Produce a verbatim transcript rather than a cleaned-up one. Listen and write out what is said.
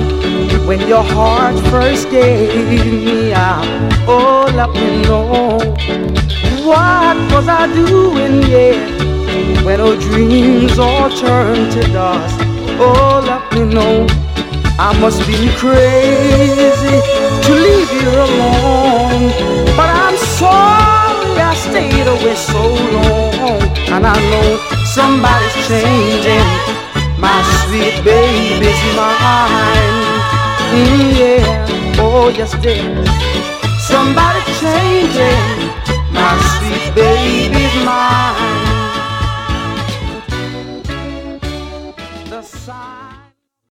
when your heart first gave me out. Oh, let me know, what was I doing, yeah, when our dreams all turned to dust? Oh, let me know, I must be crazy to leave you alone, but I'm sorry I stayed away so long. And I know somebody's changing my sweet baby's mind. Mm, yeah, oh yes dear, somebody changing my sweet baby's mind. The sign